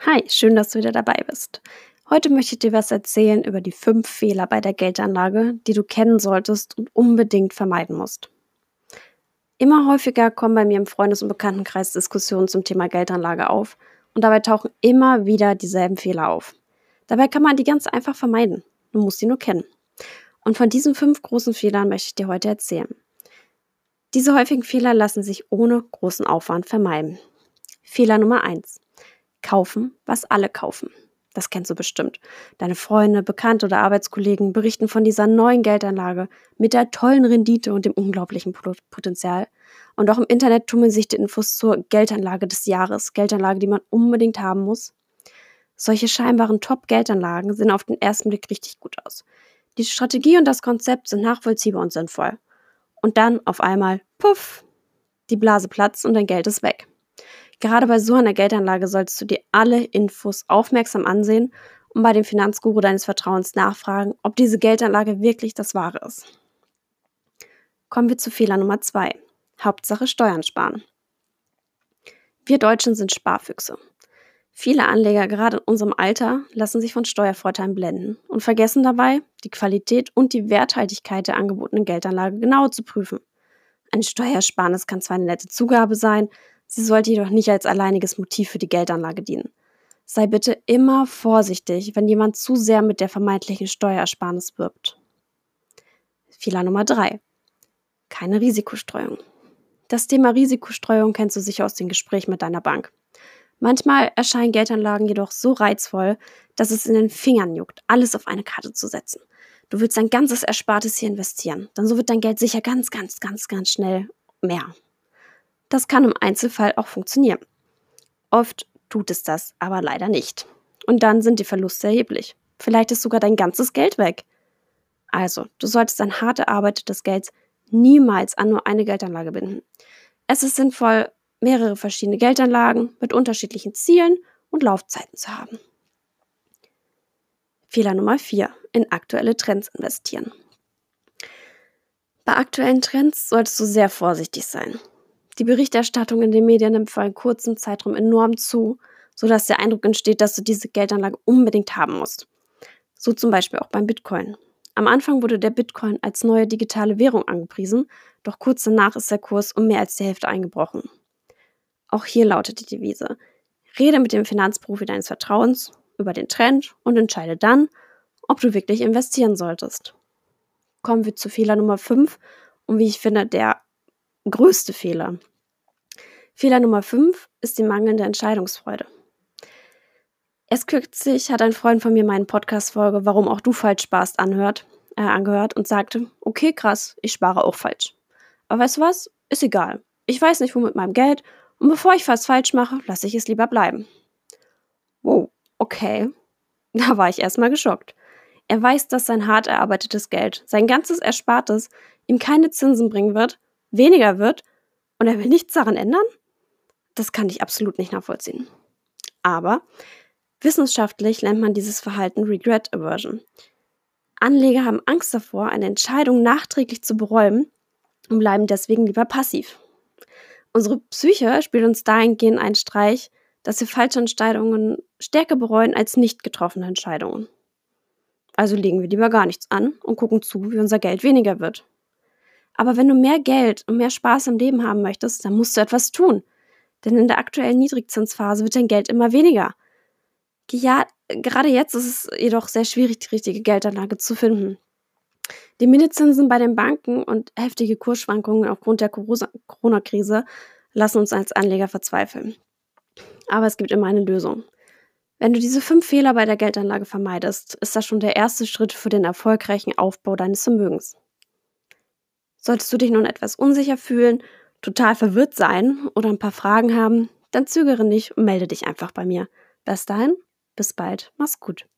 Hi, schön, dass du wieder dabei bist. Heute möchte ich dir was erzählen über die 5 Fehler bei der Geldanlage, die du kennen solltest und unbedingt vermeiden musst. Immer häufiger kommen bei mir im Freundes- und Bekanntenkreis Diskussionen zum Thema Geldanlage auf und dabei tauchen immer wieder dieselben Fehler auf. Dabei kann man die ganz einfach vermeiden. Du musst sie nur kennen. Und von diesen 5 großen Fehlern möchte ich dir heute erzählen. Diese häufigen Fehler lassen sich ohne großen Aufwand vermeiden. Fehler Nummer 1: Kaufen, was alle kaufen. Das kennst du bestimmt. Deine Freunde, Bekannte oder Arbeitskollegen berichten von dieser neuen Geldanlage mit der tollen Rendite und dem unglaublichen Potenzial. Und auch im Internet tummeln sich die Infos zur Geldanlage des Jahres, Geldanlage, die man unbedingt haben muss. Solche scheinbaren Top-Geldanlagen sehen auf den ersten Blick richtig gut aus. Die Strategie und das Konzept sind nachvollziehbar und sinnvoll. Und dann auf einmal, puff, die Blase platzt und dein Geld ist weg. Gerade bei so einer Geldanlage solltest du dir alle Infos aufmerksam ansehen und bei dem Finanzguru deines Vertrauens nachfragen, ob diese Geldanlage wirklich das Wahre ist. Kommen wir zu Fehler Nummer 2. Hauptsache Steuern sparen. Wir Deutschen sind Sparfüchse. Viele Anleger, gerade in unserem Alter, lassen sich von Steuervorteilen blenden und vergessen dabei, die Qualität und die Werthaltigkeit der angebotenen Geldanlage genauer zu prüfen. Ein Steuersparnis kann zwar eine nette Zugabe sein, sie sollte jedoch nicht als alleiniges Motiv für die Geldanlage dienen. Sei bitte immer vorsichtig, wenn jemand zu sehr mit der vermeintlichen Steuersparnis wirbt. Fehler Nummer 3. Keine Risikostreuung. Das Thema Risikostreuung kennst du sicher aus den Gesprächen mit deiner Bank. Manchmal erscheinen Geldanlagen jedoch so reizvoll, dass es in den Fingern juckt, alles auf eine Karte zu setzen. Du willst dein ganzes Erspartes hier investieren, dann so wird dein Geld sicher ganz schnell mehr. Das kann im Einzelfall auch funktionieren. Oft tut es das aber leider nicht. Und dann sind die Verluste erheblich. Vielleicht ist sogar dein ganzes Geld weg. Also, du solltest dein hart erarbeitetes Geld niemals an nur eine Geldanlage binden. Es ist sinnvoll, mehrere verschiedene Geldanlagen mit unterschiedlichen Zielen und Laufzeiten zu haben. Fehler Nummer 4. In aktuelle Trends investieren. Bei aktuellen Trends solltest du sehr vorsichtig sein. Die Berichterstattung in den Medien nimmt für einen kurzen Zeitraum enorm zu, sodass der Eindruck entsteht, dass du diese Geldanlage unbedingt haben musst. So zum Beispiel auch beim Bitcoin. Am Anfang wurde der Bitcoin als neue digitale Währung angepriesen, doch kurz danach ist der Kurs um mehr als die Hälfte eingebrochen. Auch hier lautet die Devise: Rede mit dem Finanzprofi deines Vertrauens über den Trend und entscheide dann, ob du wirklich investieren solltest. Kommen wir zu Fehler Nummer 5 und wie ich finde, der größte Fehler. Fehler Nummer 5 ist die mangelnde Entscheidungsfreude. Erst kürzlich hat ein Freund von mir meine Podcast-Folge „Warum auch du falsch sparst" angehört und sagte: Okay, krass, ich spare auch falsch. Aber weißt du was? Ist egal. Ich weiß nicht, wo mit meinem Geld und bevor ich was falsch mache, lasse ich es lieber bleiben. Wow, okay. Da war ich erstmal geschockt. Er weiß, dass sein hart erarbeitetes Geld, sein ganzes Erspartes, ihm keine Zinsen bringen wird, weniger wird und er will nichts daran ändern? Das kann ich absolut nicht nachvollziehen. Aber wissenschaftlich nennt man dieses Verhalten Regret Aversion. Anleger haben Angst davor, eine Entscheidung nachträglich zu bereuen und bleiben deswegen lieber passiv. Unsere Psyche spielt uns dahingehend einen Streich, dass wir falsche Entscheidungen stärker bereuen als nicht getroffene Entscheidungen. Also legen wir lieber gar nichts an und gucken zu, wie unser Geld weniger wird. Aber wenn du mehr Geld und mehr Spaß im Leben haben möchtest, dann musst du etwas tun. Denn in der aktuellen Niedrigzinsphase wird dein Geld immer weniger. Ja, gerade jetzt ist es jedoch sehr schwierig, die richtige Geldanlage zu finden. Die Minuszinsen bei den Banken und heftige Kursschwankungen aufgrund der Corona-Krise lassen uns als Anleger verzweifeln. Aber es gibt immer eine Lösung. Wenn du diese 5 Fehler bei der Geldanlage vermeidest, ist das schon der erste Schritt für den erfolgreichen Aufbau deines Vermögens. Solltest du dich nun etwas unsicher fühlen, total verwirrt sein oder ein paar Fragen haben, dann zögere nicht und melde dich einfach bei mir. Bis dahin, bis bald, mach's gut.